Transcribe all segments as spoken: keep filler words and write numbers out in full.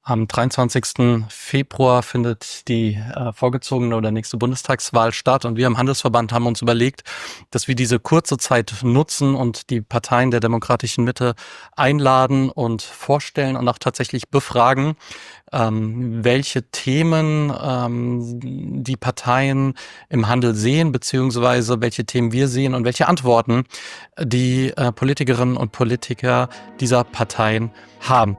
Am dreiundzwanzigsten Februar findet die äh, vorgezogene oder nächste Bundestagswahl statt und wir im Handelsverband haben uns überlegt, dass wir diese kurze Zeit nutzen und die Parteien der demokratischen Mitte einladen und vorstellen und auch tatsächlich befragen, ähm, welche Themen ähm, die Parteien im Handel sehen, beziehungsweise welche Themen wir sehen und welche Antworten die äh, Politikerinnen und Politiker dieser Parteien haben.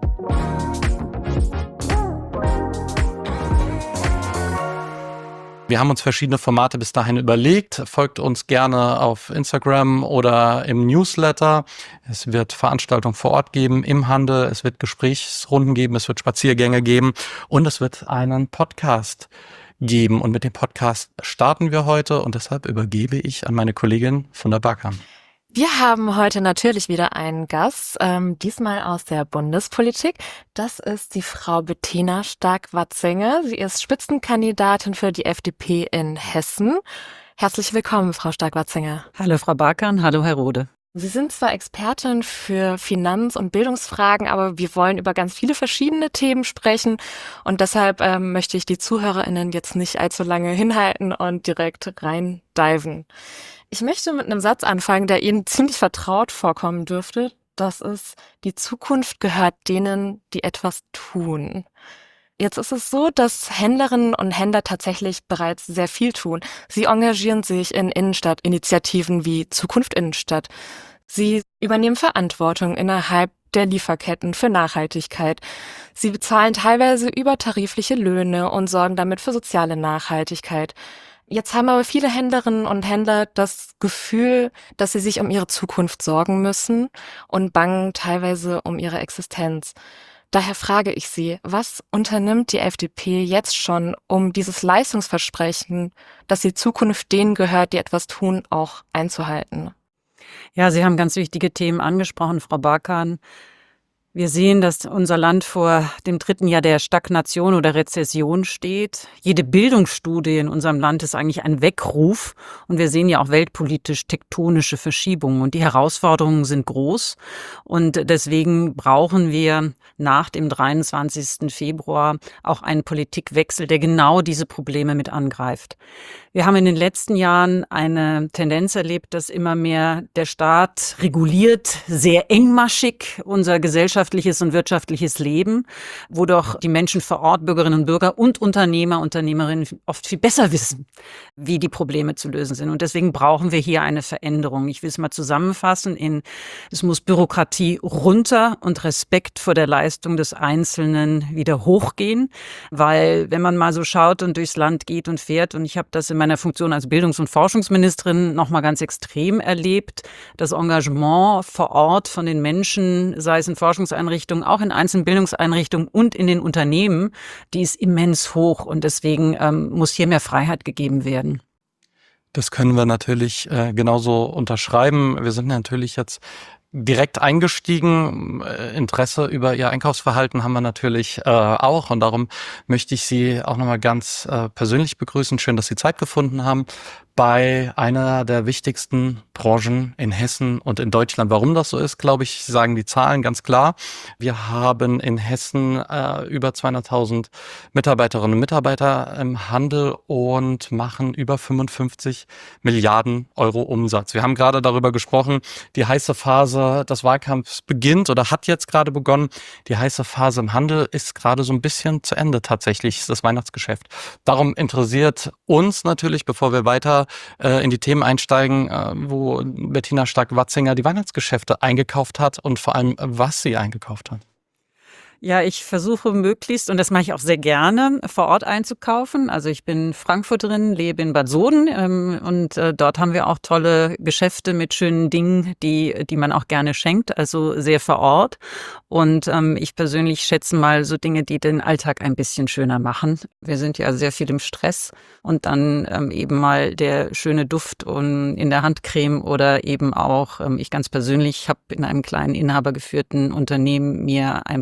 Wir haben uns verschiedene Formate bis dahin überlegt. Folgt uns gerne auf Instagram oder im Newsletter. Es wird Veranstaltungen vor Ort geben im Handel. Es wird Gesprächsrunden geben. Es wird Spaziergänge geben. Und es wird einen Podcast geben. Und mit dem Podcast starten wir heute. Und deshalb übergebe ich an meine Kollegin von der Barkan. Wir haben heute natürlich wieder einen Gast, ähm, diesmal aus der Bundespolitik. Das ist die Frau Bettina Stark-Watzinger. Sie ist Spitzenkandidatin für die F D P in Hessen. Herzlich willkommen, Frau Stark-Watzinger. Hallo, Frau Barkan. Hallo, Herr Rode. Sie sind zwar Expertin für Finanz- und Bildungsfragen, aber wir wollen über ganz viele verschiedene Themen sprechen. Und deshalb ähm, möchte ich die ZuhörerInnen jetzt nicht allzu lange hinhalten und direkt reindiven. Ich möchte mit einem Satz anfangen, der Ihnen ziemlich vertraut vorkommen dürfte. Das ist: Die Zukunft gehört denen, die etwas tun. Jetzt ist es so, dass Händlerinnen und Händler tatsächlich bereits sehr viel tun. Sie engagieren sich in Innenstadtinitiativen wie Zukunft Innenstadt. Sie übernehmen Verantwortung innerhalb der Lieferketten für Nachhaltigkeit. Sie bezahlen teilweise übertarifliche Löhne und sorgen damit für soziale Nachhaltigkeit. Jetzt haben aber viele Händlerinnen und Händler das Gefühl, dass sie sich um ihre Zukunft sorgen müssen und bangen teilweise um ihre Existenz. Daher frage ich Sie, was unternimmt die F D P jetzt schon, um dieses Leistungsversprechen, dass die Zukunft denen gehört, die etwas tun, auch einzuhalten? Ja, Sie haben ganz wichtige Themen angesprochen, Frau Barkan. Wir sehen, dass unser Land vor dem dritten Jahr der Stagnation oder Rezession steht. Jede Bildungsstudie in unserem Land ist eigentlich ein Weckruf. Und wir sehen ja auch weltpolitisch tektonische Verschiebungen. Und die Herausforderungen sind groß. Und deswegen brauchen wir nach dem dreiundzwanzigsten Februar auch einen Politikwechsel, der genau diese Probleme mit angreift. Wir haben in den letzten Jahren eine Tendenz erlebt, dass immer mehr der Staat reguliert, sehr engmaschig unser gesellschaftliches und wirtschaftliches Leben, wo doch die Menschen vor Ort, Bürgerinnen und Bürger und Unternehmer, Unternehmerinnen oft viel besser wissen, wie die Probleme zu lösen sind. Und deswegen brauchen wir hier eine Veränderung. Ich will es mal zusammenfassen in: Es muss Bürokratie runter und Respekt vor der Leistung des Einzelnen wieder hochgehen. Weil wenn man mal so schaut und durchs Land geht und fährt, und ich habe das in meiner Funktion als Bildungs- und Forschungsministerin noch mal ganz extrem erlebt, das Engagement vor Ort von den Menschen, sei es in Forschungseinrichtungen, auch in einzelnen Bildungseinrichtungen und in den Unternehmen, die ist immens hoch. Und deswegen ähm, muss hier mehr Freiheit gegeben werden. Das können wir natürlich äh, genauso unterschreiben. Wir sind natürlich jetzt direkt eingestiegen. Interesse über Ihr Einkaufsverhalten haben wir natürlich äh, auch, und darum möchte ich Sie auch nochmal ganz äh, persönlich begrüßen. Schön, dass Sie Zeit gefunden haben bei einer der wichtigsten Branchen in Hessen und in Deutschland. Warum das so ist, glaube ich, sagen die Zahlen ganz klar. Wir haben in Hessen äh, über zweihunderttausend Mitarbeiterinnen und Mitarbeiter im Handel und machen über fünfundfünfzig Milliarden Euro Umsatz. Wir haben gerade darüber gesprochen, die heiße Phase des Wahlkampfs beginnt oder hat jetzt gerade begonnen. Die heiße Phase im Handel ist gerade so ein bisschen zu Ende tatsächlich, ist das Weihnachtsgeschäft. Darum interessiert uns natürlich, bevor wir weiter äh, in die Themen einsteigen, äh, wo Bettina Stark-Watzinger die Weihnachtsgeschäfte eingekauft hat und vor allem, was sie eingekauft hat. Ja, ich versuche möglichst, und das mache ich auch sehr gerne, vor Ort einzukaufen. Also ich bin Frankfurterin, lebe in Bad Soden ähm, und äh, dort haben wir auch tolle Geschäfte mit schönen Dingen, die die man auch gerne schenkt, also sehr vor Ort. Und ähm, ich persönlich schätze mal so Dinge, die den Alltag ein bisschen schöner machen. Wir sind ja sehr viel im Stress, und dann ähm, eben mal der schöne Duft und in der Handcreme oder eben auch, ähm, ich ganz persönlich habe in einem kleinen inhabergeführten Unternehmen mir ein paar farbige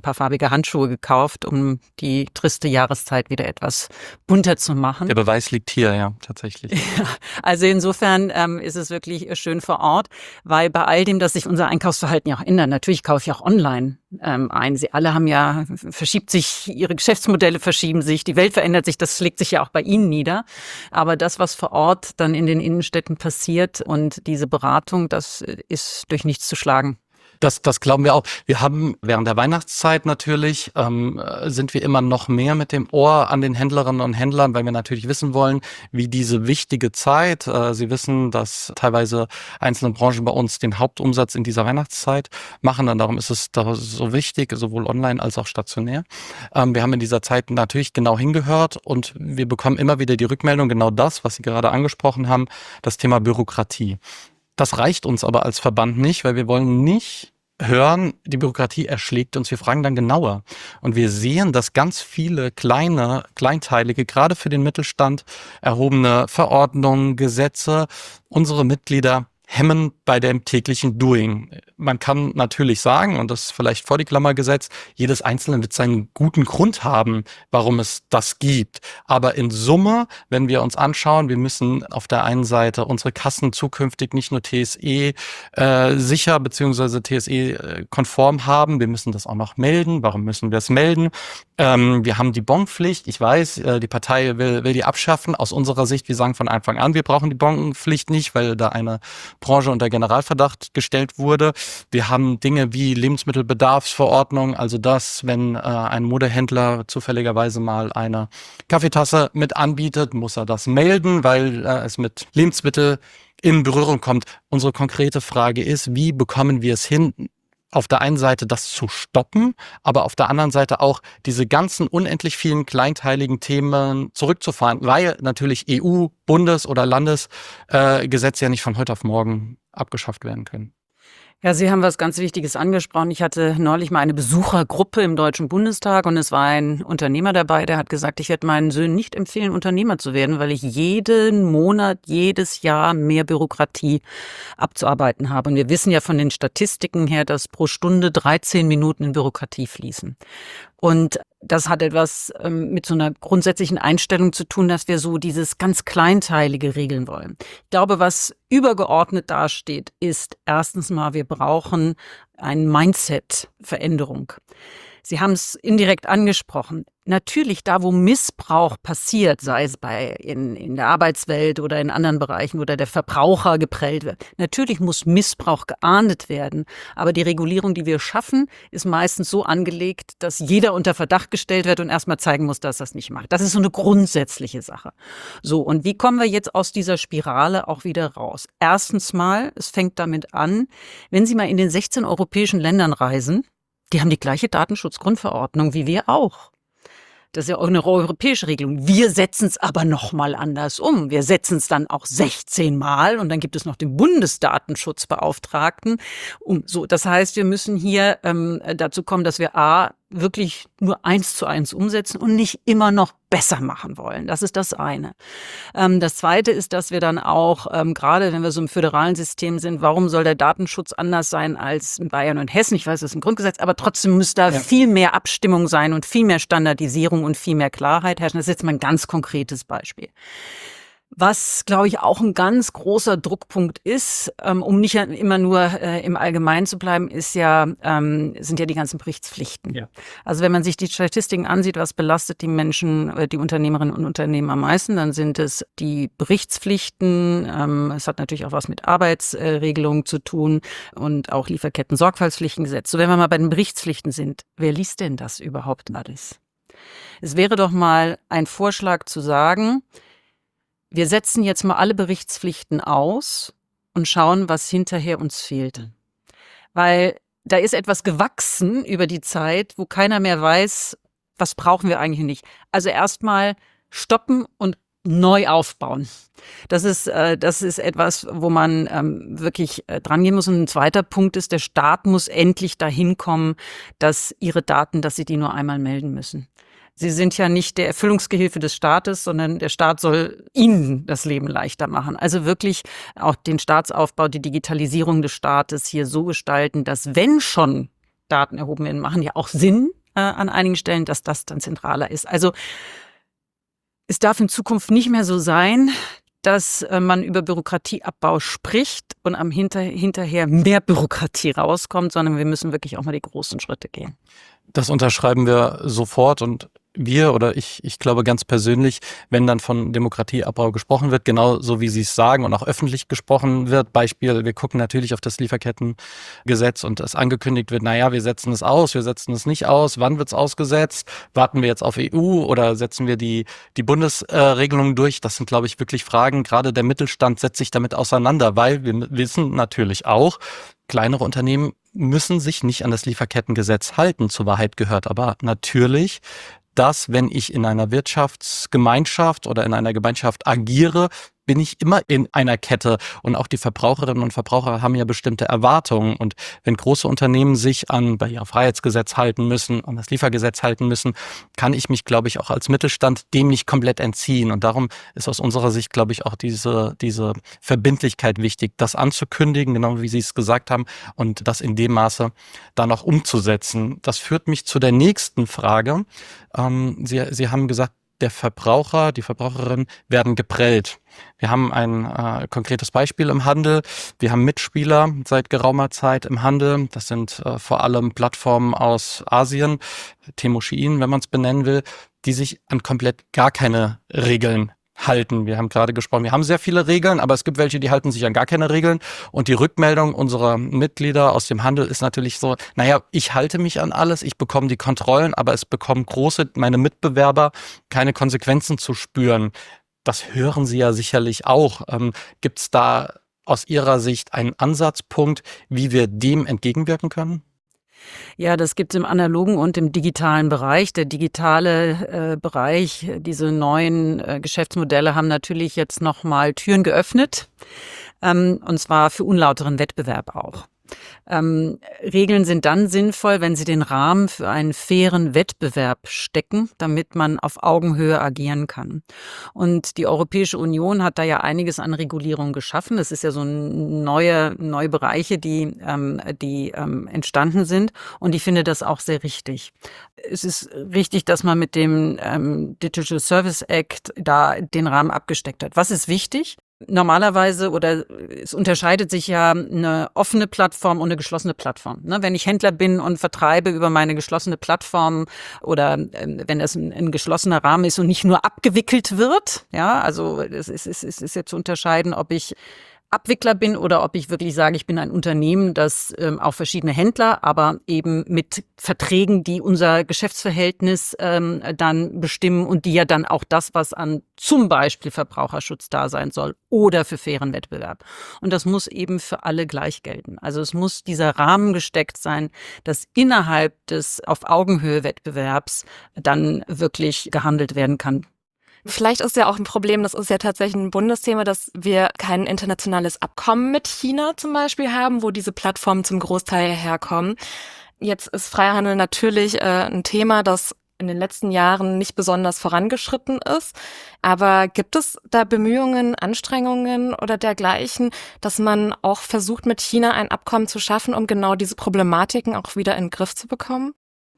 dicke Handschuhe gekauft, um die triste Jahreszeit wieder etwas bunter zu machen. Der Beweis liegt hier, ja, tatsächlich. Ja, also insofern ähm, ist es wirklich schön vor Ort, weil bei all dem, dass sich unser Einkaufsverhalten ja auch ändert, natürlich kaufe ich auch online ähm, ein. Sie alle haben ja, verschiebt sich, ihre Geschäftsmodelle verschieben sich, die Welt verändert sich, das schlägt sich ja auch bei Ihnen nieder. Aber das, was vor Ort dann in den Innenstädten passiert und diese Beratung, das ist durch nichts zu schlagen. Das, das glauben wir auch. Wir haben während der Weihnachtszeit natürlich, ähm, sind wir immer noch mehr mit dem Ohr an den Händlerinnen und Händlern, weil wir natürlich wissen wollen, wie diese wichtige Zeit, äh, Sie wissen, dass teilweise einzelne Branchen bei uns den Hauptumsatz in dieser Weihnachtszeit machen, und darum ist es da so wichtig, sowohl online als auch stationär. Ähm, wir haben in dieser Zeit natürlich genau hingehört und wir bekommen immer wieder die Rückmeldung, genau das, was Sie gerade angesprochen haben, das Thema Bürokratie. Das reicht uns aber als Verband nicht, weil wir wollen nicht hören, die Bürokratie erschlägt uns. Wir fragen dann genauer. Und wir sehen, dass ganz viele kleine, kleinteilige, gerade für den Mittelstand erhobene Verordnungen, Gesetze unsere Mitglieder hemmen bei dem täglichen Doing. Man kann natürlich sagen, und das ist vielleicht vor die Klammer gesetzt, jedes Einzelne wird seinen guten Grund haben, warum es das gibt. Aber in Summe, wenn wir uns anschauen, wir müssen auf der einen Seite unsere Kassen zukünftig nicht nur T S E äh, sicher bzw. T S E konform haben, wir müssen das auch noch melden. Warum müssen wir es melden? Ähm, wir haben die Bonpflicht. Ich weiß, äh, die Partei will, will die abschaffen. Aus unserer Sicht, wir sagen von Anfang an, wir brauchen die Bonpflicht nicht, weil da eine Branche unter Generalverdacht gestellt wurde. Wir haben Dinge wie Lebensmittelbedarfsverordnung, also das, wenn äh, ein Modehändler zufälligerweise mal eine Kaffeetasse mit anbietet, muss er das melden, weil äh, es mit Lebensmitteln in Berührung kommt. Unsere konkrete Frage ist, wie bekommen wir es hin, auf der einen Seite das zu stoppen, aber auf der anderen Seite auch diese ganzen unendlich vielen kleinteiligen Themen zurückzufahren, weil natürlich E U-, Bundes- oder Landesgesetze äh, ja nicht von heute auf morgen abgeschafft werden können. Ja, Sie haben was ganz Wichtiges angesprochen. Ich hatte neulich mal eine Besuchergruppe im Deutschen Bundestag und es war ein Unternehmer dabei, der hat gesagt, ich werde meinen Söhnen nicht empfehlen, Unternehmer zu werden, weil ich jeden Monat, jedes Jahr mehr Bürokratie abzuarbeiten habe. Und wir wissen ja von den Statistiken her, dass pro Stunde dreizehn Minuten in Bürokratie fließen. Und das hat etwas ähm, mit so einer grundsätzlichen Einstellung zu tun, dass wir so dieses ganz Kleinteilige regeln wollen. Ich glaube, was übergeordnet dasteht, ist erstens mal, wir brauchen eine Mindset-Veränderung. Sie haben es indirekt angesprochen. Natürlich, da wo Missbrauch passiert, sei es bei in, in der Arbeitswelt oder in anderen Bereichen oder der Verbraucher geprellt wird, natürlich muss Missbrauch geahndet werden. Aber die Regulierung, die wir schaffen, ist meistens so angelegt, dass jeder unter Verdacht gestellt wird und erstmal zeigen muss, dass er es nicht macht. Das ist so eine grundsätzliche Sache. So, und wie kommen wir jetzt aus dieser Spirale auch wieder raus? Erstens mal, es fängt damit an, wenn Sie mal in den sechzehn europäischen Ländern reisen, die haben die gleiche Datenschutzgrundverordnung wie wir auch. Das ist ja auch eine europäische Regelung. Wir setzen es aber noch mal anders um. Wir setzen es dann auch sechzehn Mal und dann gibt es noch den Bundesdatenschutzbeauftragten. Um, so, das heißt, wir müssen hier ähm, dazu kommen, dass wir a wirklich nur eins zu eins umsetzen und nicht immer noch besser machen wollen. Das ist das eine. Ähm, das zweite ist, dass wir dann auch, ähm, gerade wenn wir so im föderalen System sind, warum soll der Datenschutz anders sein als in Bayern und Hessen? Ich weiß, das ist ein Grundgesetz, aber trotzdem muss da ja viel mehr Abstimmung sein und viel mehr Standardisierung und viel mehr Klarheit herrschen. Das ist jetzt mal ein ganz konkretes Beispiel. Was, glaube ich, auch ein ganz großer Druckpunkt ist, ähm, um nicht immer nur äh, im Allgemeinen zu bleiben, ist ja, ähm, sind ja die ganzen Berichtspflichten. Ja. Also wenn man sich die Statistiken ansieht, was belastet die Menschen, äh, die Unternehmerinnen und Unternehmen am meisten, dann sind es die Berichtspflichten. Ähm, es hat natürlich auch was mit Arbeitsregelungen äh, zu tun und auch Lieferketten-Sorgfaltspflichtengesetz. So, wenn wir mal bei den Berichtspflichten sind, wer liest denn das überhaupt alles? Es wäre doch mal ein Vorschlag zu sagen, wir setzen jetzt mal alle Berichtspflichten aus und schauen, was hinterher uns fehlt. Weil da ist etwas gewachsen über die Zeit, wo keiner mehr weiß, was brauchen wir eigentlich nicht. Also erstmal stoppen und neu aufbauen. Das ist, äh, das ist etwas, wo man ähm, wirklich äh, dran gehen muss. Und ein zweiter Punkt ist, der Staat muss endlich dahin kommen, dass ihre Daten, dass sie die nur einmal melden müssen. Sie sind ja nicht der Erfüllungsgehilfe des Staates, sondern der Staat soll Ihnen das Leben leichter machen. Also wirklich auch den Staatsaufbau, die Digitalisierung des Staates hier so gestalten, dass wenn schon Daten erhoben werden, machen ja auch Sinn. äh, an einigen Stellen, dass das dann zentraler ist. Also es darf in Zukunft nicht mehr so sein, dass äh, man über Bürokratieabbau spricht und am Hinter hinterher mehr Bürokratie rauskommt, sondern wir müssen wirklich auch mal die großen Schritte gehen. Das unterschreiben wir sofort und wir oder ich, ich glaube ganz persönlich, wenn dann von Demokratieabbau gesprochen wird, genau so wie Sie es sagen und auch öffentlich gesprochen wird, Beispiel, wir gucken natürlich auf das Lieferkettengesetz und es angekündigt wird, naja, wir setzen es aus, wir setzen es nicht aus, wann wird es ausgesetzt, warten wir jetzt auf E U oder setzen wir die, die Bundesregelungen durch, das sind, glaube ich, wirklich Fragen, gerade der Mittelstand setzt sich damit auseinander, weil wir wissen natürlich auch, kleinere Unternehmen müssen sich nicht an das Lieferkettengesetz halten, zur Wahrheit gehört aber natürlich, dass, wenn ich in einer Wirtschaftsgemeinschaft oder in einer Gemeinschaft agiere, bin ich immer in einer Kette und auch die Verbraucherinnen und Verbraucher haben ja bestimmte Erwartungen und wenn große Unternehmen sich an Barrierefreiheitsgesetz halten müssen, an das Liefergesetz halten müssen, kann ich mich, glaube ich, auch als Mittelstand dem nicht komplett entziehen und darum ist aus unserer Sicht, glaube ich, auch diese, diese Verbindlichkeit wichtig, das anzukündigen, genau wie Sie es gesagt haben und das in dem Maße dann auch umzusetzen. Das führt mich zu der nächsten Frage. Ähm, Sie, Sie haben gesagt, der Verbraucher, die Verbraucherin werden geprellt. Wir haben ein äh, konkretes Beispiel im Handel. Wir haben Mitspieler seit geraumer Zeit im Handel. Das sind äh, vor allem Plattformen aus Asien, Temu Shein, wenn man es benennen will, die sich an komplett gar keine Regeln halten. Wir haben gerade gesprochen, wir haben sehr viele Regeln, aber es gibt welche, die halten sich an gar keine Regeln. Und die Rückmeldung unserer Mitglieder aus dem Handel ist natürlich so, naja, ich halte mich an alles, ich bekomme die Kontrollen, aber es bekommen große, meine Mitbewerber, keine Konsequenzen zu spüren. Das hören Sie ja sicherlich auch. Ähm, gibt es da aus Ihrer Sicht einen Ansatzpunkt, wie wir dem entgegenwirken können? Ja, das gibt es im analogen und im digitalen Bereich. Der digitale äh, Bereich, diese neuen äh, Geschäftsmodelle haben natürlich jetzt nochmal Türen geöffnet, ähm, und zwar für unlauteren Wettbewerb auch. Ähm, Regeln sind dann sinnvoll, wenn sie den Rahmen für einen fairen Wettbewerb stecken, damit man auf Augenhöhe agieren kann. Und die Europäische Union hat da ja einiges an Regulierung geschaffen. Das ist ja so neue, neue Bereiche, die, ähm, die ähm, entstanden sind. Und ich finde das auch sehr richtig. Es ist richtig, dass man mit dem ähm, Digital Service Act da den Rahmen abgesteckt hat. Was ist wichtig? Normalerweise oder es unterscheidet sich ja eine offene Plattform und eine geschlossene Plattform. Ne? Wenn ich Händler bin und vertreibe über meine geschlossene Plattform oder äh, wenn es ein, ein geschlossener Rahmen ist und nicht nur abgewickelt wird, ja, also es ist, es ist, es ist ja zu unterscheiden, ob ich Abwickler bin oder ob ich wirklich sage, ich bin ein Unternehmen, das ähm, auch verschiedene Händler, aber eben mit Verträgen, die unser Geschäftsverhältnis ähm, dann bestimmen und die ja dann auch das, was an zum Beispiel Verbraucherschutz da sein soll oder für fairen Wettbewerb. Und das muss eben für alle gleich gelten. Also es muss dieser Rahmen gesteckt sein, dass innerhalb des auf Augenhöhe Wettbewerbs dann wirklich gehandelt werden kann. Vielleicht ist ja auch ein Problem, das ist ja tatsächlich ein Bundesthema, dass wir kein internationales Abkommen mit China zum Beispiel haben, wo diese Plattformen zum Großteil herkommen. Jetzt ist Freihandel natürlich äh, ein Thema, das in den letzten Jahren nicht besonders vorangeschritten ist. Aber gibt es da Bemühungen, Anstrengungen oder dergleichen, dass man auch versucht, mit China ein Abkommen zu schaffen, um genau diese Problematiken auch wieder in den Griff zu bekommen?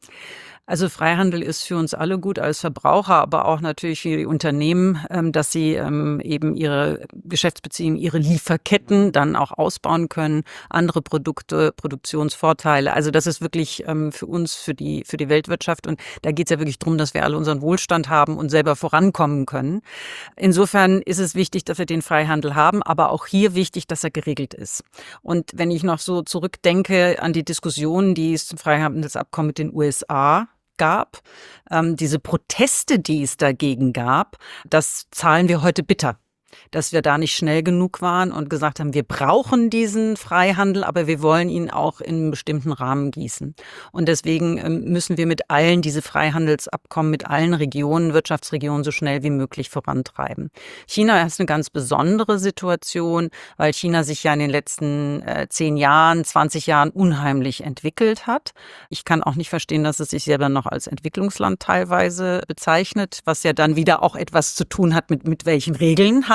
Also Freihandel ist für uns alle gut als Verbraucher, aber auch natürlich für die Unternehmen, dass sie eben ihre Geschäftsbeziehungen, ihre Lieferketten dann auch ausbauen können, andere Produkte, Produktionsvorteile. Also das ist wirklich für uns, für die, für die Weltwirtschaft. Und da geht es ja wirklich darum, dass wir alle unseren Wohlstand haben und selber vorankommen können. Insofern ist es wichtig, dass wir den Freihandel haben, aber auch hier wichtig, dass er geregelt ist. Und wenn ich noch so zurückdenke an die Diskussionen, die es zum Freihandelsabkommen mit den U S A gab, ähm, diese Proteste, die es dagegen gab, das zahlen wir heute bitter. Dass wir da nicht schnell genug waren und gesagt haben, wir brauchen diesen Freihandel, aber wir wollen ihn auch in einem bestimmten Rahmen gießen. Und deswegen ähm, müssen wir mit allen diese Freihandelsabkommen, mit allen Regionen, Wirtschaftsregionen so schnell wie möglich vorantreiben. China ist eine ganz besondere Situation, weil China sich ja in den letzten äh, zehn Jahren, zwanzig Jahren unheimlich entwickelt hat. Ich kann auch nicht verstehen, dass es sich selber noch als Entwicklungsland teilweise bezeichnet, was ja dann wieder auch etwas zu tun hat mit, mit welchen Regeln handelt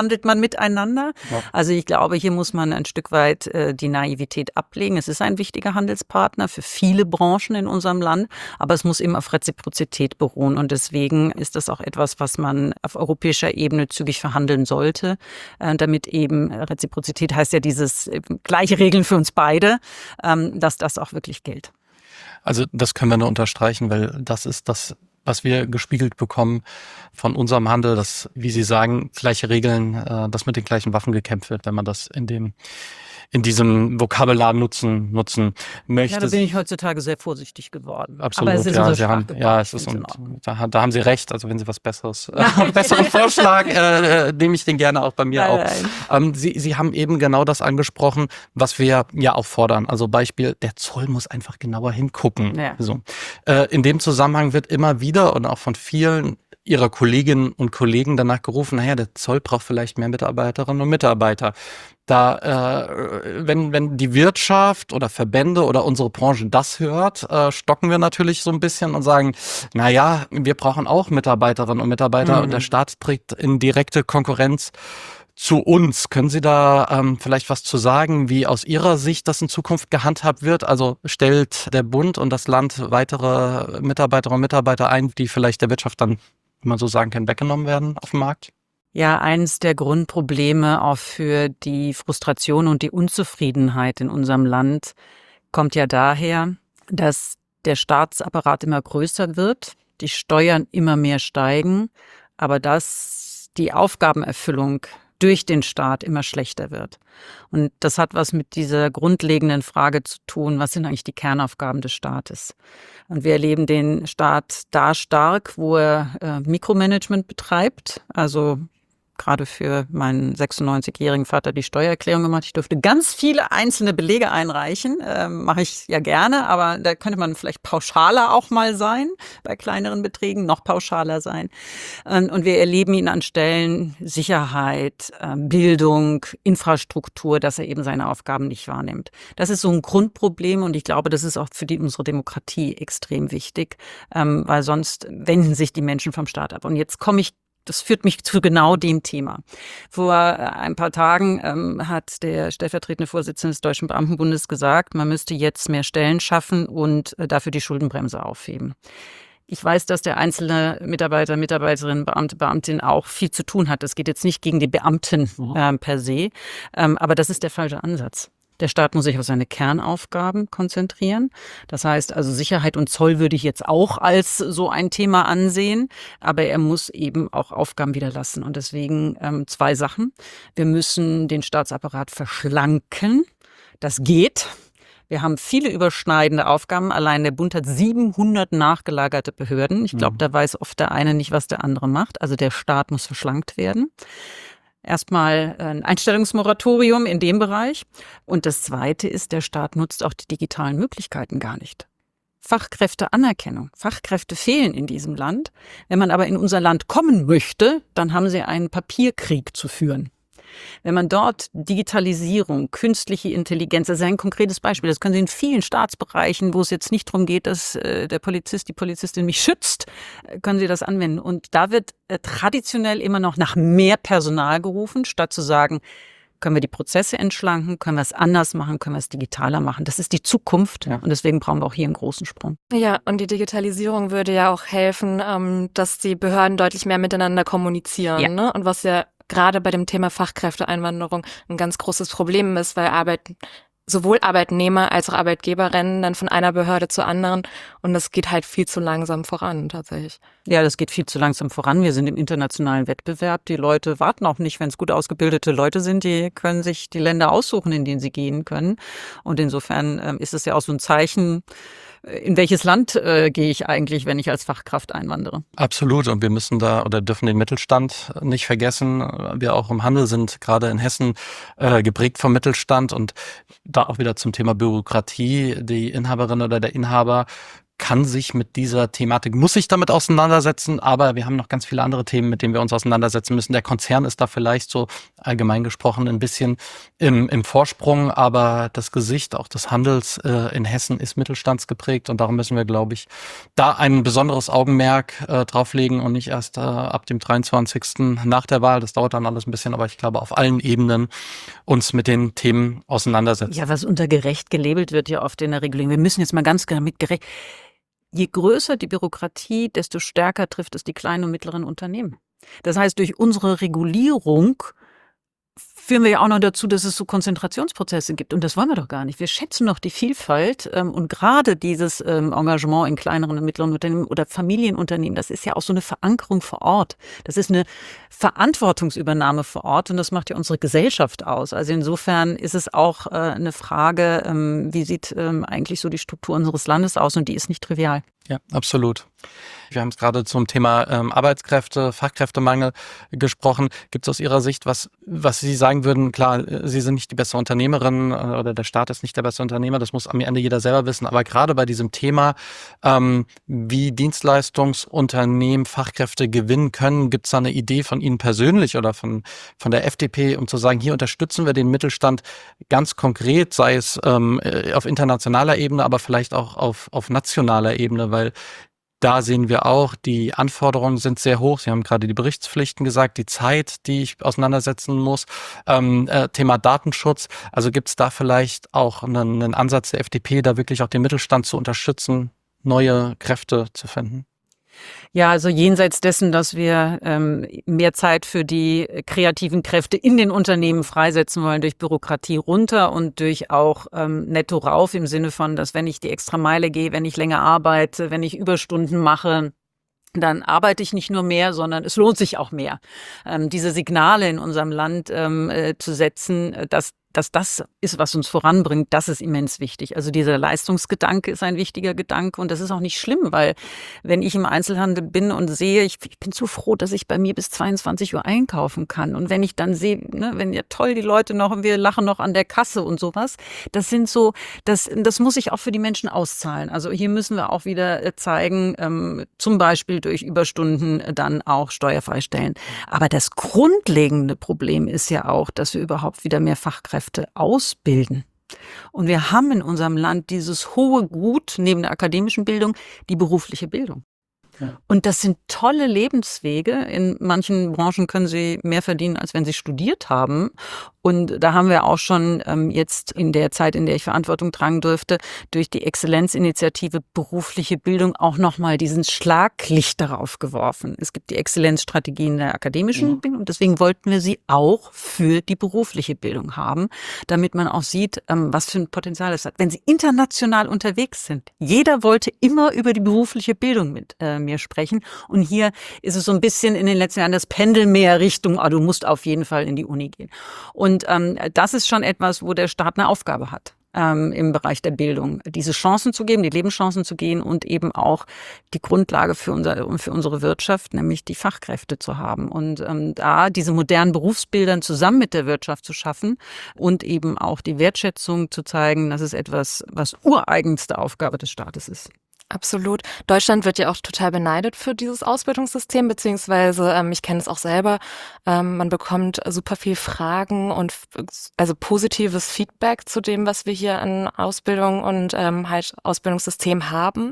handelt man miteinander. Ja. Also ich glaube, hier muss man ein Stück weit äh, die Naivität ablegen. Es ist ein wichtiger Handelspartner für viele Branchen in unserem Land, aber es muss eben auf Reziprozität beruhen. Und deswegen ist das auch etwas, was man auf europäischer Ebene zügig verhandeln sollte, äh, damit eben Reziprozität heißt ja dieses äh, gleiche Regeln für uns beide, ähm, dass das auch wirklich gilt. Also das können wir nur unterstreichen, weil das ist das, was wir gespiegelt bekommen von unserem Handel, dass, wie Sie sagen, gleiche Regeln, äh, dass mit den gleichen Waffen gekämpft wird, wenn man das in dem in diesem Vokabular nutzen nutzen möchte. Ja, da bin ich heutzutage sehr vorsichtig geworden. Absolut, aber es ist ja, unser Sie haben, Sprachgebrauch. ja, es ist In und Ordnung. da, da haben Sie recht. Also wenn Sie was Besseres, äh, besseren Vorschlag, äh, nehme ich den gerne auch bei mir Nein, auf. nein. Ähm, Sie, Sie haben eben genau das angesprochen, was wir ja auch fordern. Also Beispiel, der Zoll muss einfach genauer hingucken. Ja. So. Äh, in dem Zusammenhang wird immer wieder und auch von vielen Ihrer Kolleginnen und Kollegen danach gerufen, naja, der Zoll braucht vielleicht mehr Mitarbeiterinnen und Mitarbeiter. Da, äh, wenn, wenn die Wirtschaft oder Verbände oder unsere Branche das hört, äh, stocken wir natürlich so ein bisschen und sagen, na ja, wir brauchen auch Mitarbeiterinnen und Mitarbeiter Mhm. und der Staat tritt in direkte Konkurrenz zu uns. Können Sie da ähm, vielleicht was zu sagen, wie aus Ihrer Sicht das in Zukunft gehandhabt wird? Also stellt der Bund und das Land weitere Mitarbeiterinnen und Mitarbeiter ein, die vielleicht der Wirtschaft dann, wie man so sagen kann, weggenommen werden auf dem Markt? Ja, eines der Grundprobleme auch für die Frustration und die Unzufriedenheit in unserem Land kommt ja daher, dass der Staatsapparat immer größer wird, die Steuern immer mehr steigen, aber dass die Aufgabenerfüllung durch den Staat immer schlechter wird. Und das hat was mit dieser grundlegenden Frage zu tun, was sind eigentlich die Kernaufgaben des Staates? Und wir erleben den Staat da stark, wo er äh, Mikromanagement betreibt, also gerade für meinen sechsundneunzigjährigen Vater die Steuererklärung gemacht. Ich durfte ganz viele einzelne Belege einreichen. Ähm, mache ich ja gerne, aber da könnte man vielleicht pauschaler auch mal sein, bei kleineren Beträgen noch pauschaler sein. Ähm, und wir erleben ihn an Stellen Sicherheit, ähm, Bildung, Infrastruktur, dass er eben seine Aufgaben nicht wahrnimmt. Das ist so ein Grundproblem und ich glaube, das ist auch für die, unsere Demokratie extrem wichtig, ähm, weil sonst wenden sich die Menschen vom Staat ab. Und jetzt komme ich Das führt mich zu genau dem Thema. Vor ein paar Tagen ähm, hat der stellvertretende Vorsitzende des Deutschen Beamtenbundes gesagt, man müsste jetzt mehr Stellen schaffen und äh, dafür die Schuldenbremse aufheben. Ich weiß, dass der einzelne Mitarbeiter, Mitarbeiterin, Beamte, Beamtin auch viel zu tun hat. Das geht jetzt nicht gegen die Beamten äh, per se, ähm, aber das ist der falsche Ansatz. Der Staat muss sich auf seine Kernaufgaben konzentrieren. Das heißt also Sicherheit und Zoll würde ich jetzt auch als so ein Thema ansehen. Aber er muss eben auch Aufgaben wieder lassen. Und deswegen ähm, zwei Sachen. Wir müssen den Staatsapparat verschlanken. Das geht. Wir haben viele überschneidende Aufgaben. Allein der Bund hat siebenhundert nachgelagerte Behörden. Ich glaube, da weiß oft der eine nicht, was der andere macht. Also der Staat muss verschlankt werden. Erstmal ein Einstellungsmoratorium in dem Bereich. Und das Zweite ist, der Staat nutzt auch die digitalen Möglichkeiten gar nicht. Fachkräfteanerkennung. Fachkräfte fehlen in diesem Land. Wenn man aber in unser Land kommen möchte, dann haben sie einen Papierkrieg zu führen. Wenn man dort Digitalisierung, künstliche Intelligenz, das ist ein konkretes Beispiel, das können Sie in vielen Staatsbereichen, wo es jetzt nicht darum geht, dass äh, der Polizist, die Polizistin mich schützt, äh, können Sie das anwenden. Und da wird äh, traditionell immer noch nach mehr Personal gerufen, statt zu sagen, können wir die Prozesse entschlanken, können wir es anders machen, können wir es digitaler machen. Das ist die Zukunft Ja. und deswegen brauchen wir auch hier einen großen Sprung. Ja, und die Digitalisierung würde ja auch helfen, ähm, dass die Behörden deutlich mehr miteinander kommunizieren. Ja. Ne? Und was ja gerade bei dem Thema Fachkräfteeinwanderung ein ganz großes Problem ist, weil Arbeit, sowohl Arbeitnehmer als auch Arbeitgeber rennen dann von einer Behörde zur anderen und das geht halt viel zu langsam voran tatsächlich. Ja, das geht viel zu langsam voran. Wir sind im internationalen Wettbewerb. Die Leute warten auch nicht, wenn es gut ausgebildete Leute sind. Die können sich die Länder aussuchen, in denen sie gehen können. Und insofern ähm, ist es ja auch so ein Zeichen, in welches Land äh, gehe ich eigentlich, wenn ich als Fachkraft einwandere? Absolut. Und wir müssen da oder dürfen den Mittelstand nicht vergessen. Wir auch im Handel sind gerade in Hessen äh, geprägt vom Mittelstand und da auch wieder zum Thema Bürokratie. Die Inhaberin oder der Inhaber kann sich mit dieser Thematik, muss sich damit auseinandersetzen, aber wir haben noch ganz viele andere Themen, mit denen wir uns auseinandersetzen müssen. Der Konzern ist da vielleicht so allgemein gesprochen ein bisschen im, im Vorsprung, aber das Gesicht auch des Handels äh, in Hessen ist mittelstandsgeprägt und darum müssen wir, glaube ich, da ein besonderes Augenmerk äh, drauflegen und nicht erst äh, ab dem dreiundzwanzigsten nach der Wahl. Das dauert dann alles ein bisschen, aber ich glaube, auf allen Ebenen uns mit den Themen auseinandersetzen. Ja, was unter gerecht gelabelt wird ja oft in der Regulierung. Wir müssen jetzt mal ganz klar mit gerecht. Je größer die Bürokratie, desto stärker trifft es die kleinen und mittleren Unternehmen. Das heißt, durch unsere Regulierung führen wir ja auch noch dazu, dass es so Konzentrationsprozesse gibt. Und das wollen wir doch gar nicht. Wir schätzen doch die Vielfalt ähm, und gerade dieses ähm, Engagement in kleineren und mittleren Unternehmen oder Familienunternehmen, das ist ja auch so eine Verankerung vor Ort. Das ist eine Verantwortungsübernahme vor Ort und das macht ja unsere Gesellschaft aus. Also insofern ist es auch äh, eine Frage, ähm, wie sieht ähm, eigentlich so die Struktur unseres Landes aus und die ist nicht trivial. Ja, absolut. Wir haben es gerade zum Thema ähm, Arbeitskräfte, Fachkräftemangel gesprochen. Gibt es aus Ihrer Sicht was, was Sie sagen würden? Klar, Sie sind nicht die bessere Unternehmerin äh, oder der Staat ist nicht der bessere Unternehmer. Das muss am Ende jeder selber wissen. Aber gerade bei diesem Thema, ähm, wie Dienstleistungsunternehmen Fachkräfte gewinnen können, gibt es da eine Idee von Ihnen persönlich oder von, von der F D P, um zu sagen, hier unterstützen wir den Mittelstand ganz konkret, sei es ähm, auf internationaler Ebene, aber vielleicht auch auf, auf nationaler Ebene, weil da sehen wir auch, die Anforderungen sind sehr hoch. Sie haben gerade die Berichtspflichten gesagt, die Zeit, die ich auseinandersetzen muss, ähm, äh, Thema Datenschutz. Also gibt es da vielleicht auch einen, einen Ansatz der F D P, da wirklich auch den Mittelstand zu unterstützen, neue Kräfte zu finden? Ja, also jenseits dessen, dass wir ähm, mehr Zeit für die kreativen Kräfte in den Unternehmen freisetzen wollen, durch Bürokratie runter und durch auch ähm, netto rauf im Sinne von, dass wenn ich die extra Meile gehe, wenn ich länger arbeite, wenn ich Überstunden mache, dann arbeite ich nicht nur mehr, sondern es lohnt sich auch mehr. Ähm, diese Signale in unserem Land ähm, äh, zu setzen, dass dass das ist, was uns voranbringt, das ist immens wichtig. Also dieser Leistungsgedanke ist ein wichtiger Gedanke und das ist auch nicht schlimm, weil wenn ich im Einzelhandel bin und sehe, ich, ich bin so froh, dass ich bei mir bis zweiundzwanzig Uhr einkaufen kann und wenn ich dann sehe, ne, wenn ja toll die Leute noch und wir lachen noch an der Kasse und sowas, das sind so, das, das muss sich auch für die Menschen auszahlen. Also hier müssen wir auch wieder zeigen, ähm, zum Beispiel durch Überstunden dann auch steuerfrei stellen. Aber das grundlegende Problem ist ja auch, dass wir überhaupt wieder mehr Fachkräfte ausbilden. Und wir haben in unserem Land dieses hohe Gut neben der akademischen Bildung, die berufliche Bildung. Ja. Und das sind tolle Lebenswege. In manchen Branchen können sie mehr verdienen, als wenn sie studiert haben. Und da haben wir auch schon ähm, jetzt in der Zeit, in der ich Verantwortung tragen durfte, durch die Exzellenzinitiative berufliche Bildung auch nochmal diesen Schlaglicht darauf geworfen. Es gibt die Exzellenzstrategien der akademischen mhm. Bildung und deswegen wollten wir sie auch für die berufliche Bildung haben, damit man auch sieht, ähm, was für ein Potenzial es hat. Wenn sie international unterwegs sind, jeder wollte immer über die berufliche Bildung mit äh, mir sprechen. Und hier ist es so ein bisschen in den letzten Jahren das Pendel mehr Richtung, ah, du musst auf jeden Fall in die Uni gehen. Und ähm, das ist schon etwas, wo der Staat eine Aufgabe hat ähm, im Bereich der Bildung, diese Chancen zu geben, die Lebenschancen zu gehen und eben auch die Grundlage für, unser, für unsere Wirtschaft, nämlich die Fachkräfte zu haben. Und ähm, da diese modernen Berufsbildern zusammen mit der Wirtschaft zu schaffen und eben auch die Wertschätzung zu zeigen, das ist etwas, was ureigenste Aufgabe des Staates ist. Absolut. Deutschland wird ja auch total beneidet für dieses Ausbildungssystem, beziehungsweise ähm, ich kenne es auch selber. Ähm, man bekommt super viel Fragen und also positives Feedback zu dem, was wir hier an Ausbildung und ähm, halt Ausbildungssystem haben.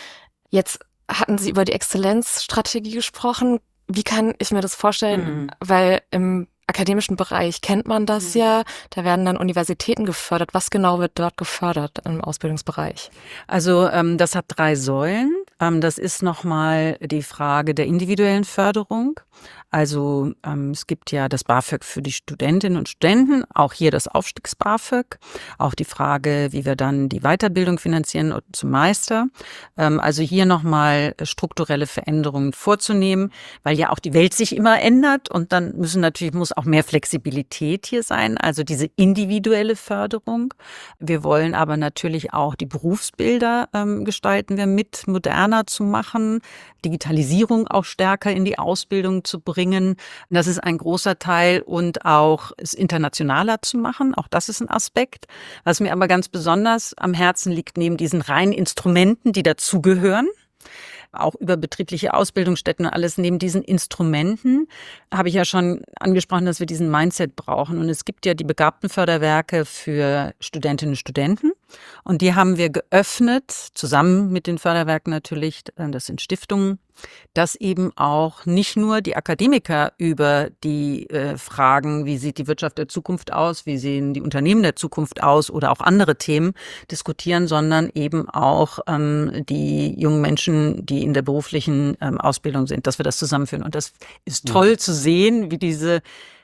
Jetzt hatten Sie über die Exzellenzstrategie gesprochen. Wie kann ich mir das vorstellen? Mhm. Weil im akademischen Bereich kennt man das mhm. ja. Da werden dann Universitäten gefördert. Was genau wird dort gefördert im Ausbildungsbereich? Also ähm, das hat drei Säulen. Ähm, das ist nochmal die Frage der individuellen Förderung. Also ähm, es gibt ja das BAföG für die Studentinnen und Studenten, auch hier das Aufstiegs-BAföG, auch die Frage, wie wir dann die Weiterbildung finanzieren zum Meister. Ähm, also hier nochmal strukturelle Veränderungen vorzunehmen, weil ja auch die Welt sich immer ändert und dann müssen natürlich muss auch mehr Flexibilität hier sein, also diese individuelle Förderung. Wir wollen aber natürlich auch die Berufsbilder ähm, gestalten wir mit moderner zu machen, Digitalisierung auch stärker in die Ausbildung zu bringen. bringen. Das ist ein großer Teil und auch es internationaler zu machen. Auch das ist ein Aspekt. Was mir aber ganz besonders am Herzen liegt, neben diesen reinen Instrumenten, die dazugehören, auch über betriebliche Ausbildungsstätten und alles, neben diesen Instrumenten habe ich ja schon angesprochen, dass wir diesen Mindset brauchen. Und es gibt ja die Begabtenförderwerke für Studentinnen und Studenten. Und die haben wir geöffnet, zusammen mit den Förderwerken natürlich, das sind Stiftungen, dass eben auch nicht nur die Akademiker über die äh, Fragen, wie sieht die Wirtschaft der Zukunft aus, wie sehen die Unternehmen der Zukunft aus oder auch andere Themen diskutieren, sondern eben auch ähm, die jungen Menschen, die in der beruflichen ähm, Ausbildung sind, dass wir das zusammenführen. Und das ist toll ja. zu sehen, wie diese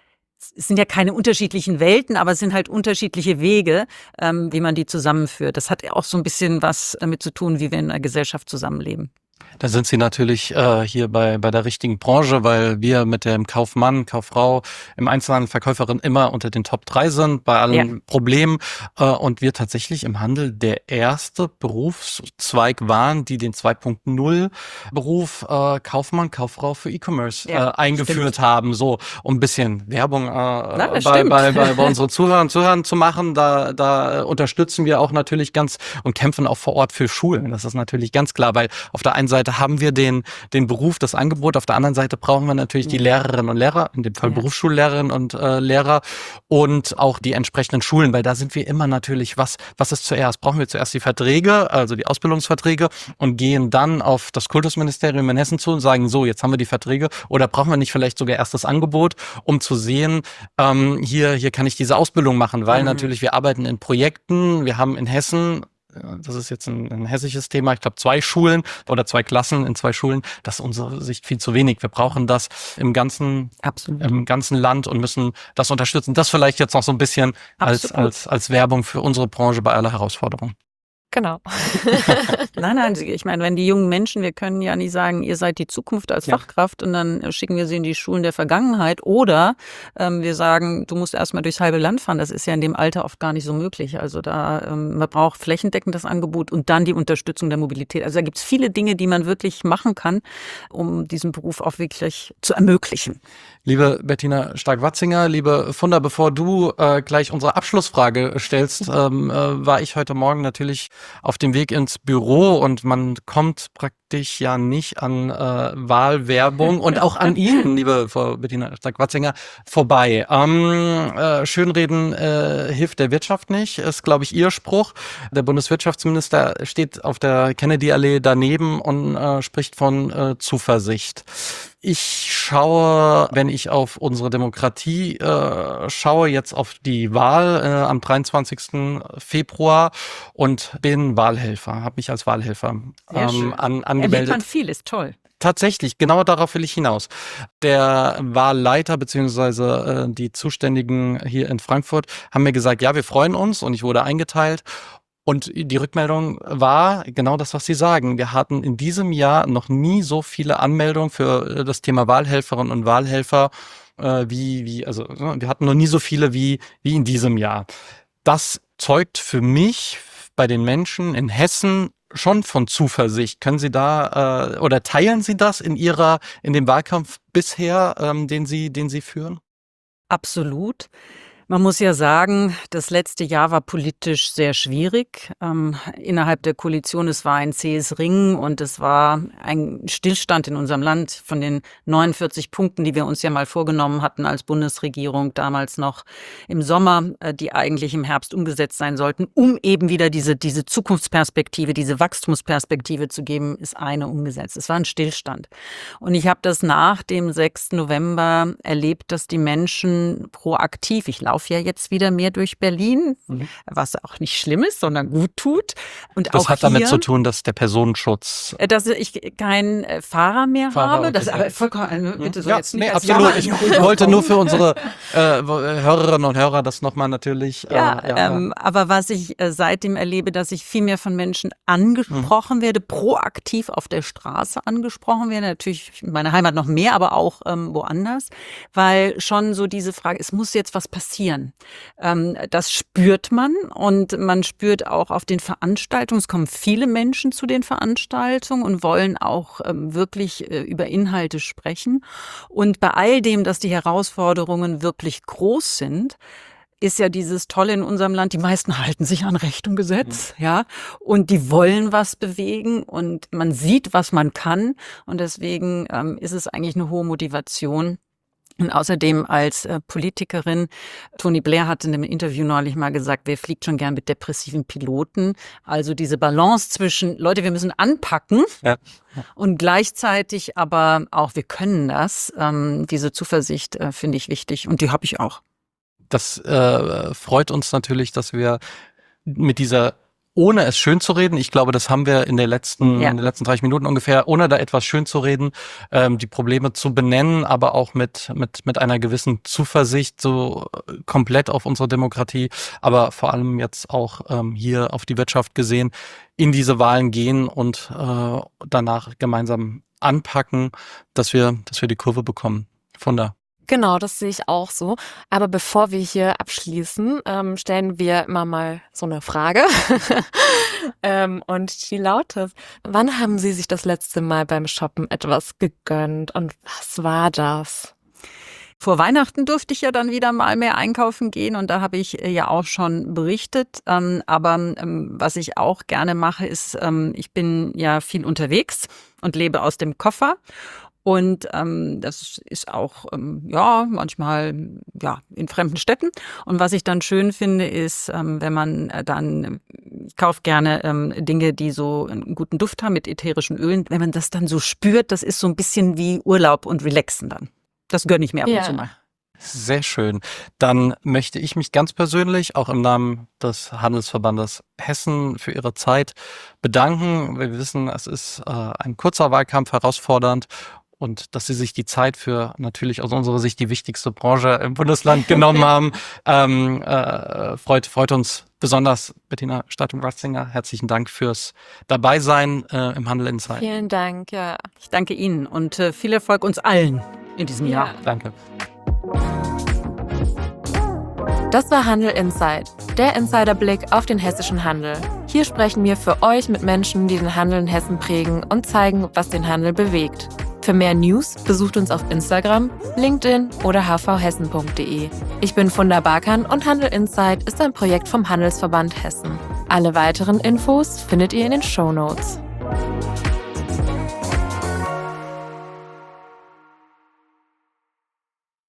Es sind ja keine unterschiedlichen Welten, aber es sind halt unterschiedliche Wege, ähm, wie man die zusammenführt. Das hat auch so ein bisschen was damit zu tun, wie wir in einer Gesellschaft zusammenleben. Da sind Sie natürlich äh, hier bei bei der richtigen Branche, weil wir mit dem Kaufmann, Kauffrau im Einzelhandel, Verkäuferin immer unter den Top drei sind bei allen ja. Problemen äh, und wir tatsächlich im Handel der erste Berufszweig waren, die den zwei Punkt null Beruf äh, Kaufmann, Kauffrau für E-Commerce ja, äh, eingeführt stimmt. haben, so um ein bisschen Werbung äh, Na, bei, bei, bei, bei unseren Zuhörern, Zuhörern zu machen. Da, da unterstützen wir auch natürlich ganz und kämpfen auch vor Ort für Schulen. Das ist natürlich ganz klar, weil auf der einen Seite haben wir den, den Beruf, das Angebot. Auf der anderen Seite brauchen wir natürlich die Lehrerinnen und Lehrer, in dem Fall ja. Berufsschullehrerinnen und äh, Lehrer und auch die entsprechenden Schulen, weil da sind wir immer natürlich, was, was ist zuerst? Brauchen wir zuerst die Verträge, also die Ausbildungsverträge und gehen dann auf das Kultusministerium in Hessen zu und sagen, so, jetzt haben wir die Verträge oder brauchen wir nicht vielleicht sogar erst das Angebot, um zu sehen, ähm, hier, hier kann ich diese Ausbildung machen, weil mhm. natürlich wir arbeiten in Projekten, wir haben in Hessen, das ist jetzt ein, ein hessisches Thema, ich glaube zwei Schulen oder zwei Klassen in zwei Schulen, das ist aus unserer Sicht viel zu wenig. Wir brauchen das im ganzen, Absolut. im ganzen Land und müssen das unterstützen. Das vielleicht jetzt noch so ein bisschen als, als, als Werbung für unsere Branche bei aller Herausforderung. Genau. Nein, nein, ich meine, wenn die jungen Menschen, wir können ja nicht sagen, ihr seid die Zukunft als ja. Fachkraft und dann schicken wir sie in die Schulen der Vergangenheit oder ähm, wir sagen, du musst erstmal durchs halbe Land fahren. Das ist ja in dem Alter oft gar nicht so möglich. Also da, ähm, man braucht flächendeckend das Angebot und dann die Unterstützung der Mobilität. Also da gibt es viele Dinge, die man wirklich machen kann, um diesen Beruf auch wirklich zu ermöglichen. Liebe Bettina Stark-Watzinger, liebe Funda, bevor du äh, gleich unsere Abschlussfrage stellst, ähm, äh, war ich heute Morgen natürlich auf dem Weg ins Büro und man kommt praktisch ja nicht an äh, Wahlwerbung und auch an Ihnen, liebe Frau Bettina Stark-Watzinger, vorbei. Ähm, äh, Schönreden äh, hilft der Wirtschaft nicht, ist, glaube ich, Ihr Spruch. Der Bundeswirtschaftsminister steht auf der Kennedy-Allee daneben und äh, spricht von äh, Zuversicht. Ich schaue, wenn ich auf unsere Demokratie äh, schaue, jetzt auf die Wahl äh, am dreiundzwanzigsten Februar und bin Wahlhelfer, habe mich als Wahlhelfer ähm, an, angemeldet. Erlebt man viel, ist toll. Tatsächlich, genau darauf will ich hinaus. Der Wahlleiter beziehungsweise äh, die Zuständigen hier in Frankfurt haben mir gesagt, ja, wir freuen uns und ich wurde eingeteilt. Und die Rückmeldung war genau das, was Sie sagen. Wir hatten in diesem Jahr noch nie so viele Anmeldungen für das Thema Wahlhelferinnen und Wahlhelfer äh, wie, wie, also wir hatten noch nie so viele wie, wie in diesem Jahr. Das zeugt für mich bei den Menschen in Hessen schon von Zuversicht. Können Sie da äh, oder teilen Sie das in Ihrer, in dem Wahlkampf bisher, ähm, den Sie, den Sie führen? Absolut. Man muss ja sagen, das letzte Jahr war politisch sehr schwierig. Ähm, innerhalb der Koalition, es war ein zähes Ringen und es war ein Stillstand in unserem Land von den neunundvierzig Punkten, die wir uns ja mal vorgenommen hatten als Bundesregierung, damals noch im Sommer, äh, die eigentlich im Herbst umgesetzt sein sollten, um eben wieder diese, diese Zukunftsperspektive, diese Wachstumsperspektive zu geben, ist eine umgesetzt. Es war ein Stillstand. Und ich habe das nach dem sechsten November erlebt, dass die Menschen proaktiv, ich laufe ja jetzt wieder mehr durch Berlin, mhm. was auch nicht schlimm ist, sondern gut tut. Und das auch hat hier, damit zu tun, dass der Personenschutz... Dass ich keinen Fahrer mehr Fahrer, habe. Okay. Das aber vollkommen, bitte so ja, jetzt nicht. Nee, absolut. Ich, ich wollte nur für unsere äh, Hörerinnen und Hörer das nochmal natürlich... Äh, ja, ja, ähm, ja, aber was ich äh, seitdem erlebe, dass ich viel mehr von Menschen angesprochen mhm. werde, proaktiv auf der Straße angesprochen werde. Natürlich in meiner Heimat noch mehr, aber auch ähm, woanders. Weil schon so diese Frage, es muss jetzt was passieren. profitieren. Ähm, das spürt man und man spürt auch auf den Veranstaltungen, es kommen viele Menschen zu den Veranstaltungen und wollen auch ähm, wirklich äh, über Inhalte sprechen. Und bei all dem, dass die Herausforderungen wirklich groß sind, ist ja dieses Tolle in unserem Land, die meisten halten sich an Recht und Gesetz, mhm. ja, und die wollen was bewegen und man sieht, was man kann und deswegen ähm, ist es eigentlich eine hohe Motivation. Und außerdem als äh, Politikerin, Tony Blair hat in einem Interview neulich mal gesagt, wer fliegt schon gern mit depressiven Piloten? Also diese Balance zwischen, Leute, wir müssen anpacken ja. und gleichzeitig aber auch, wir können das. Ähm, diese Zuversicht äh, finde ich wichtig und die habe ich auch. Das äh, freut uns natürlich, dass wir mit dieser, ohne es schön zu reden, ich glaube, das haben wir in, der letzten, ja. in den letzten dreißig Minuten ungefähr, ohne da etwas schön zu reden, ähm, die Probleme zu benennen, aber auch mit, mit, mit einer gewissen Zuversicht so komplett auf unsere Demokratie, aber vor allem jetzt auch ähm, hier auf die Wirtschaft gesehen, in diese Wahlen gehen und äh, danach gemeinsam anpacken, dass wir, dass wir die Kurve bekommen. Von da. Genau, das sehe ich auch so. Aber bevor wir hier abschließen, ähm, stellen wir immer mal so eine Frage. ähm, und die lautet, wann haben Sie sich das letzte Mal beim Shoppen etwas gegönnt und was war das? Vor Weihnachten durfte ich ja dann wieder mal mehr einkaufen gehen und da habe ich ja auch schon berichtet. Ähm, aber ähm, was ich auch gerne mache, ist, ähm, ich bin ja viel unterwegs und lebe aus dem Koffer. Und ähm, das ist auch, ähm, ja, manchmal ja in fremden Städten. Und was ich dann schön finde, ist, ähm, wenn man dann, ich kaufe gerne ähm, Dinge, die so einen guten Duft haben mit ätherischen Ölen. Wenn man das dann so spürt, das ist so ein bisschen wie Urlaub und Relaxen dann. Das gönne ich mir ab und ja. zu mal. Sehr schön. Dann möchte ich mich ganz persönlich auch im Namen des Handelsverbandes Hessen für Ihre Zeit bedanken. Wir wissen, es ist äh, ein kurzer Wahlkampf, herausfordernd. Und dass Sie sich die Zeit für natürlich aus unserer Sicht die wichtigste Branche im Bundesland genommen haben, ähm, äh, freut, freut uns besonders. Bettina Steitung-Ratzinger, herzlichen Dank fürs Dabeisein äh, im Handel Insight. Vielen Dank, ja. Ich danke Ihnen und äh, viel Erfolg uns allen in diesem ja. Jahr. Danke. Das war Handel Insight, der Insiderblick auf den hessischen Handel. Hier sprechen wir für euch mit Menschen, die den Handel in Hessen prägen und zeigen, was den Handel bewegt. Für mehr News besucht uns auf Instagram, LinkedIn oder h v hessen punkt d e. Ich bin Funda Barkan und Handel Insight ist ein Projekt vom Handelsverband Hessen. Alle weiteren Infos findet ihr in den Shownotes.